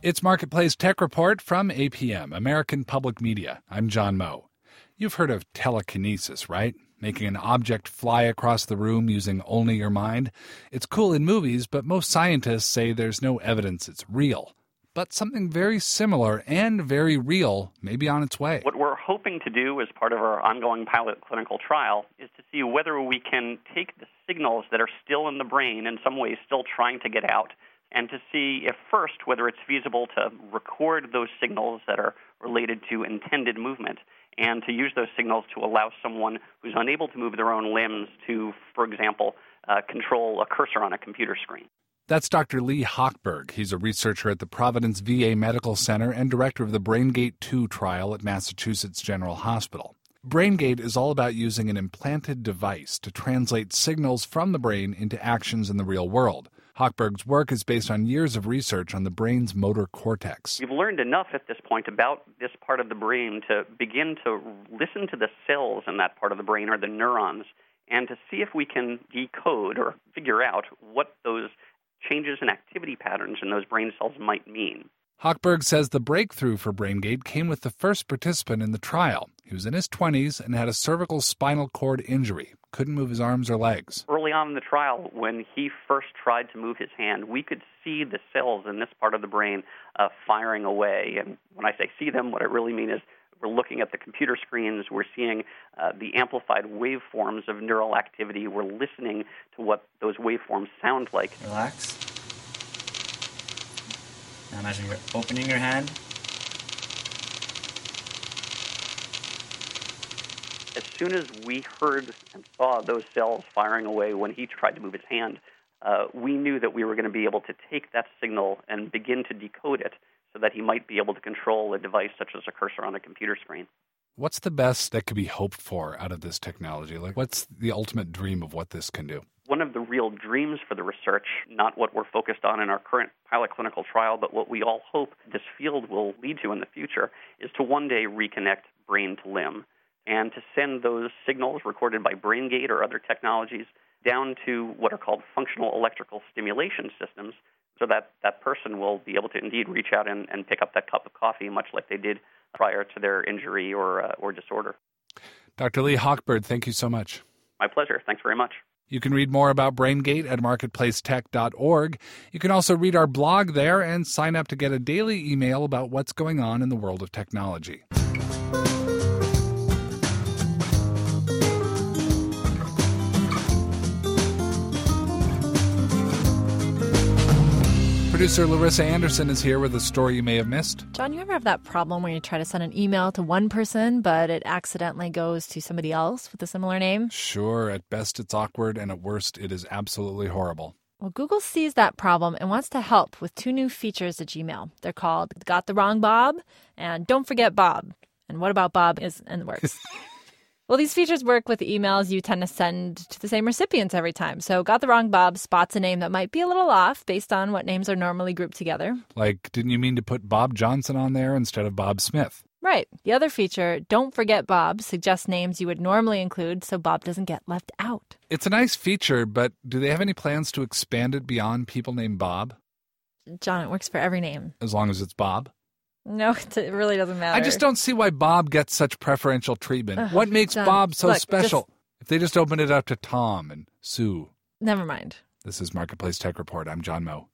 It's Marketplace Tech Report from APM, American Public Media. I'm John Moe. You've heard of telekinesis, right? Making an object fly across the room using only your mind. It's cool in movies, but most scientists say there's no evidence it's real. But something very similar and very real may be on its way. What we're hoping to do as part of our ongoing pilot clinical trial is to see whether we can take the signals that are still in the brain, in some ways still trying to get out, and to see if first whether it's feasible to record those signals that are related to intended movement and to use those signals to allow someone who's unable to move their own limbs to, for example, control a cursor on a computer screen. That's Dr. Lee Hochberg. He's a researcher at the Providence VA Medical Center and director of the BrainGate 2 trial at Massachusetts General Hospital. BrainGate is all about using an implanted device to translate signals from the brain into actions in the real world. Hochberg's work is based on years of research on the brain's motor cortex. We've learned enough at this point about this part of the brain to begin to listen to the cells in that part of the brain, or the neurons, and to see if we can decode or figure out what those changes in activity patterns in those brain cells might mean. Hochberg says the breakthrough for BrainGate came with the first participant in the trial. He was in his 20s and had a cervical spinal cord injury. Couldn't move his arms or legs. Early on in the trial, when he first tried to move his hand, we could see the cells in this part of the brain firing away. And when I say see them, what I really mean is we're looking at the computer screens, we're seeing the amplified waveforms of neural activity, we're listening to what those waveforms sound like. Relax. Now imagine you're opening your hand. As soon as we heard and saw those cells firing away when he tried to move his hand, we knew that we were going to be able to take that signal and begin to decode it so that he might be able to control a device such as a cursor on a computer screen. What's the best that could be hoped for out of this technology? Like, what's the ultimate dream of what this can do? One of the real dreams for the research, not what we're focused on in our current pilot clinical trial, but what we all hope this field will lead to in the future, is to one day reconnect brain to limb and to send those signals recorded by BrainGate or other technologies down to what are called functional electrical stimulation systems, so that that person will be able to indeed reach out and pick up that cup of coffee, much like they did prior to their injury or disorder. Dr. Lee Hochberg, thank you so much. My pleasure. Thanks very much. You can read more about BrainGate at marketplacetech.org. You can also read our blog there and sign up to get a daily email about what's going on in the world of technology. Producer Larissa Anderson is here with a story you may have missed. John, you ever have that problem where you try to send an email to one person, but it accidentally goes to somebody else with a similar name? Sure. At best, it's awkward, and at worst, it is absolutely horrible. Well, Google sees that problem and wants to help with two new features to Gmail. They're called Got the Wrong Bob and Don't Forget Bob. And What About Bob is in the works. Well, these features work with emails you tend to send to the same recipients every time. So Got the Wrong Bob spots a name that might be a little off based on what names are normally grouped together. Like, didn't you mean to put Bob Johnson on there instead of Bob Smith? Right. The other feature, Don't Forget Bob, suggests names you would normally include so Bob doesn't get left out. It's a nice feature, but do they have any plans to expand it beyond people named Bob? John, it works for every name. As long as it's Bob? No, it really doesn't matter. I just don't see why Bob gets such preferential treatment. What makes John, Bob so look, special? If they just opened it up to Tom and Sue. Never mind. This is Marketplace Tech Report. I'm John Moe.